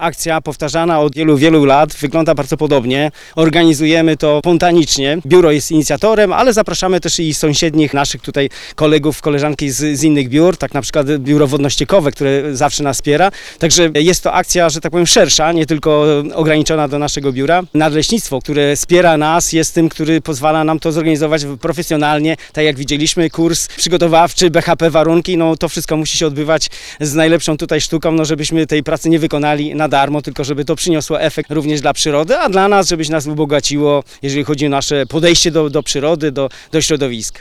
akcja powtarzana od wielu, wielu lat. Wygląda bardzo podobnie. Organizujemy to spontanicznie. Biuro jest inicjatorem, ale zapraszamy też i sąsiednich naszych tutaj kolegów, koleżanki z innych biur, tak na przykład biuro wodno-ściekowe, które zawsze nas wspiera. Także jest to akcja, że tak powiem, szersza, nie tylko ograniczona do naszego biura. Nadleśnictwo, które wspiera nas, jest tym, który pozwala nam to zorganizować profesjonalnie. Tak jak widzieliśmy, kurs przygotowawczy, BHP warunki, no to wszystko musi się odbywać z najlepszą tutaj sztuką, no żebyśmy tej pracy nie wykonali na darmo, tylko żeby to przyniosło efekt również dla przyrody, a dla nas, żebyś nas ubogaciło, jeżeli chodzi o nasze podejście do przyrody, do środowiska.